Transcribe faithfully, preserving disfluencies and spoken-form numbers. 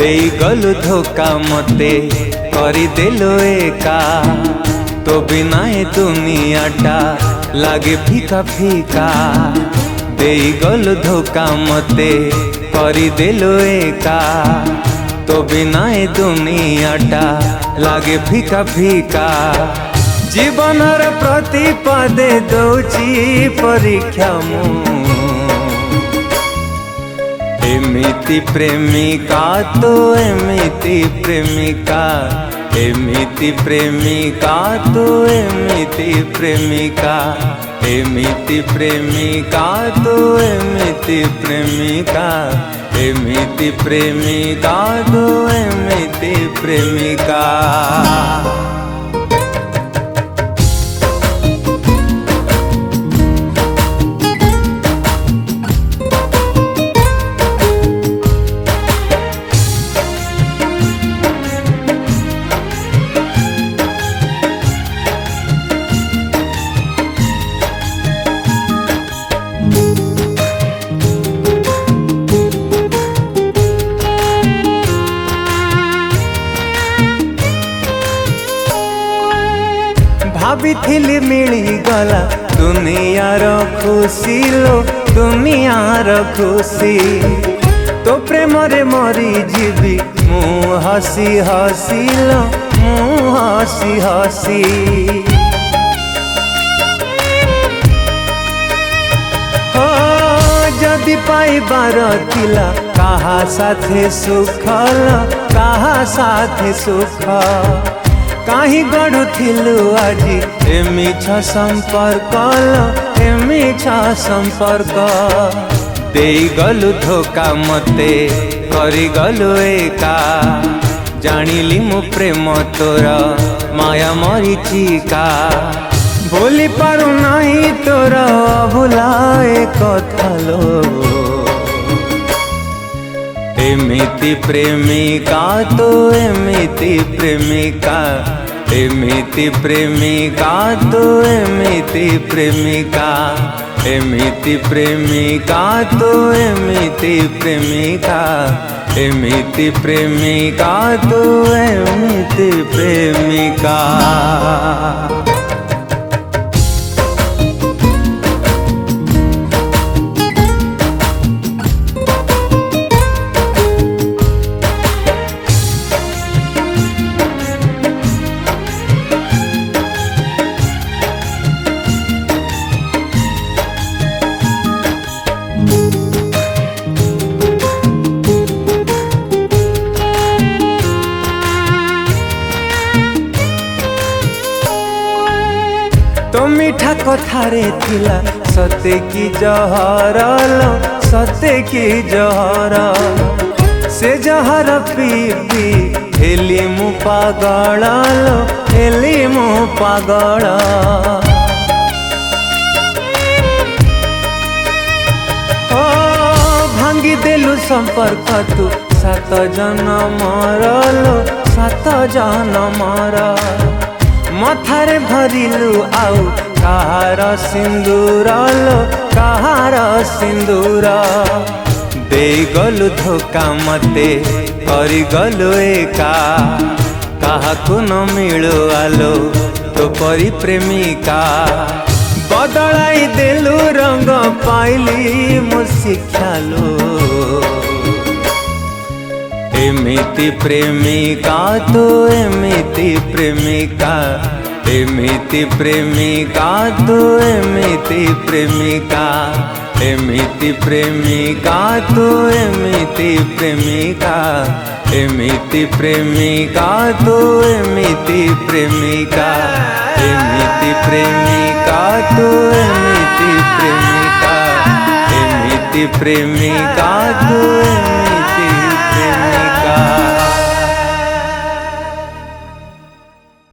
देई गलु धोखा मते करी देलो एका तो बिना ए दुनियाटा लागे फीका फीका। देई गलु धोखा मते करी देलो एका तो बिना ए दुनियाटा लागे फीका फीका। जीवनर प्रति पदे दौची परीक्षा मु एमिति प्रेमिका तो एमिति प्रेमिका एमिति प्रेमिका तो एमिति प्रेमिका एमिति प्रेमिका तो एमिति प्रेमिका एमिति प्रेमिका तो एमिति प्रेमिका। भाभी थिली मिली गला दुनियार खुशी लो दुनियार खुशी तो प्रेम रे मरी जीवी मु हसी हसी लो मु हसी हसी। हो जदि पाइबार थिला कहा साथे सुख कहा साथे सुख काहि गढ़ुथिलु आजी एमिछ संपर्क एमिछ संपर्क। देई गलु धोखा मते करी गलु एका जानिली मु प्रेम तोर माया मरीचिका। भूली पारु नाही तोर भुलाए कथालो एमिति प्रेमिका तो एमिति प्रेमिका एमिति प्रेमिका तो एमिति प्रेमिका एमिति प्रेमिका तो एमिति प्रेमिका एमिति प्रेमिका तो एमिति प्रेमिका। तो मीठा कथारे थिला सते की जहर लो सते की जहर से जहर पी पी हेली मु पागल लो हेली मु पागल। ओ भांगी देलु संपर्क तू सात जन्म लो सात जन्म मथारे भरिलु आउ कहार सिंदूर लो कहार सिंदूर। देई गलु धोखा मते करी गलु एका काहाकु न मिलु आलो तो परी प्रेमिका। बदलाई देलु रंग पाइली मु शिक्षा लो एमिति प्रेमिका तो एमिति प्रेमिका एमिति प्रेमिका तो एमिति प्रेमिका एमिति प्रेमिका तो एमिति प्रेमिका एमिति प्रेमिका तो एमिति प्रेमिका एमिति प्रेमिका तो एमिति प्रेमिका एमिति प्रेमिका तो